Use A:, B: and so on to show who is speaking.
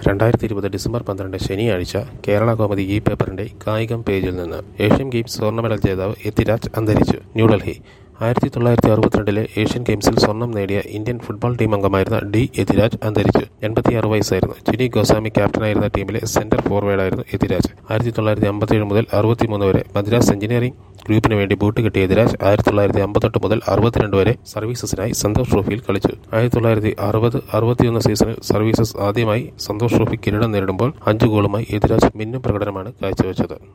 A: 2020 December 12 ശനിയാഴ്ച കേരളകൗമുദി ഈ പേപ്പറിന്റെ കായികം പേജിൽ നിന്ന്. ഏഷ്യൻ ഗെയിംസ് സ്വർണ്ണ മെഡൽ ജേതാവ് യതിരാജ് അന്തരിച്ചു. ന്യൂഡൽഹി. 1962 ഏഷ്യൻ ഗെയിംസിൽ സ്വർണം നേടിയ ഇന്ത്യൻ ഫുട്ബോൾ ടീം അംഗമായിരുന്ന ഡി യതിരാജ് അന്തരിച്ചു. 86 വയസ്സായിരുന്നു. ചിനി ഗോസ്വാമി ക്യാപ്റ്റനായിരുന്ന ടീമിലെ സെന്റർ ഫോർവേഡായിരുന്നു യതിരാജ്. 1957 മുതൽ 63 വരെ മദ്രാസ് എഞ്ചിനീയറിംഗ് ഗ്രൂപ്പിന് വേണ്ടി ബൂട്ട് കിട്ടിയ യതിരാജ് 1958 മുതൽ 62 വരെ സർവീസസിനായി സന്തോഷ് ട്രോഫിയിൽ കളിച്ചു. 1960-61 സീസണിൽ സർവീസസ് ആദ്യമായി സന്തോഷ് ട്രോഫി കിരീടം നേരിടുമ്പോൾ 5 ഗോളുമായി യതിരാജ് മിന്നും പ്രകടനമാണ് കാഴ്ചവെച്ചത്.